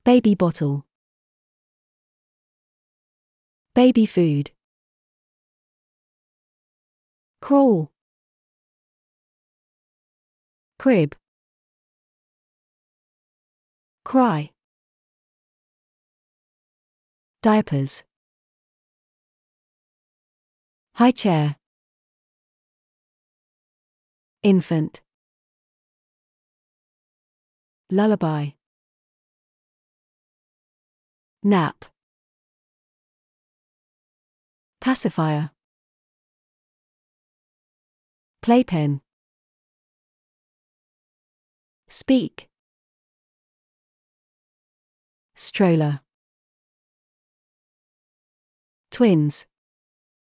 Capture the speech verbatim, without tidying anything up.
Baby bottle. Baby food. Crawl. Crib. Cry. Diapers. High chair. Infant. Lullaby. Nap. Pacifier. Playpen. Speak. Stroller. Twins.